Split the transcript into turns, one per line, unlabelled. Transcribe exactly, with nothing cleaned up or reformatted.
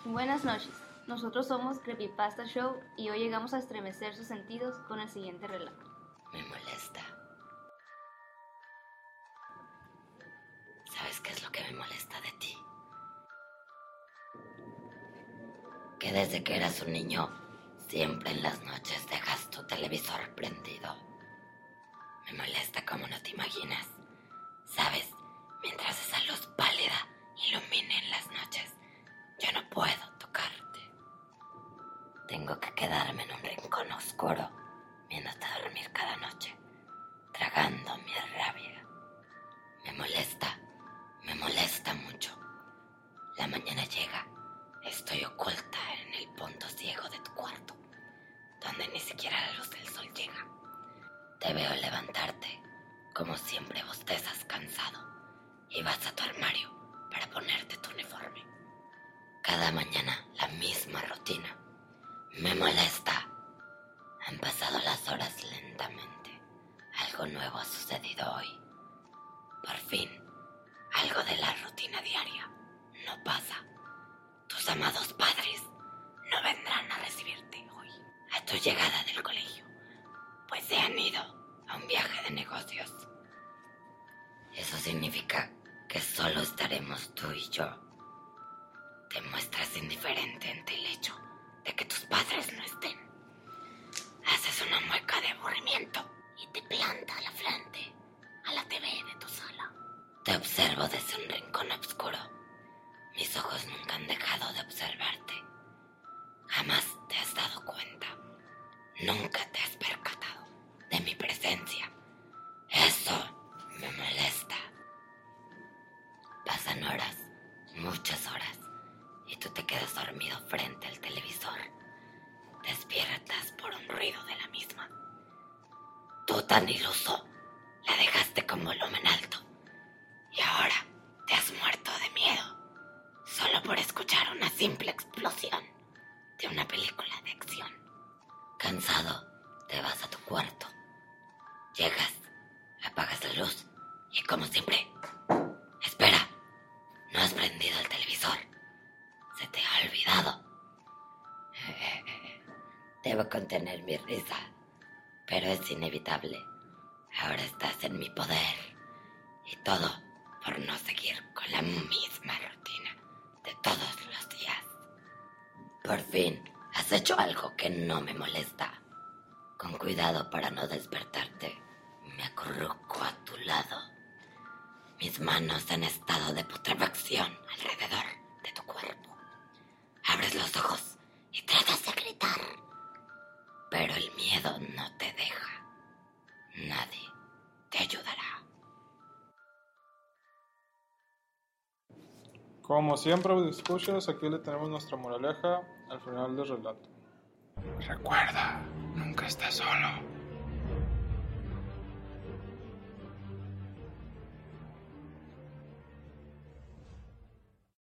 Buenas noches, nosotros somos Creepypasta Show y hoy llegamos a estremecer sus sentidos con el siguiente relato.
Me molesta. ¿Sabes qué es lo que me molesta de ti? Que desde que eras un niño, siempre en las noches dejas tu televisor prendido. Me molesta como no te imaginas. ¿Sabes? Mientras esa luz pálida ilumine en las noches, yo no puedo tocarte. Tengo que quedarme en un rincón oscuro, viéndote dormir cada noche, tragando mi rabia. Me molesta, me molesta mucho. La mañana llega, estoy oculta en el punto ciego de tu cuarto, donde ni siquiera la luz del sol llega. Te veo levantarte, como siempre bostezas cansado, y vas a tu armario para ponerte tu uniforme. Cada mañana la misma rutina. Me molesta. Han pasado las horas lentamente. Algo nuevo ha sucedido hoy. Por fin, algo de la rutina diaria no pasa. Tus amados padres no vendrán a recibirte hoy a tu llegada del colegio, pues se han ido a un viaje de negocios. Eso significa que solo estaremos tú y yo. Te muestras indiferente ante el hecho de que tus padres no estén. Haces una mueca de aburrimiento y te planta la frente a la T V de tu sala. Te observo desde un rincón oscuro. Mis ojos nunca han dejado de observarte. Jamás te has dado cuenta. Nunca te has percatado de mi presencia. Eso me molesta. Pasan horas, muchas horas, y tú te quedas dormido frente al televisor. Despiertas por un ruido de la misma. Tú, tan iluso, la dejaste con volumen alto, y ahora te has muerto de miedo solo por escuchar una simple explosión de una película de acción. Cansado, te vas a tu cuarto. Llegas, apagas la luz y, como siempre, espera, no has prendido el televisor. Se te ha olvidado. Debo contener mi risa, pero es inevitable. Ahora estás en mi poder, y todo por no seguir con la misma rutina de todos los días. Por fin, has hecho algo que no me molesta. Con cuidado para no despertarte, me acurruco a tu lado. Mis manos en estado de putrefacción alrededor de tu cuerpo. Abres los ojos y tratas de gritar, pero el miedo no te deja. Nadie te ayudará.
Como siempre, escuchas, aquí le tenemos nuestra moraleja al final del relato.
Recuerda, nunca estás solo.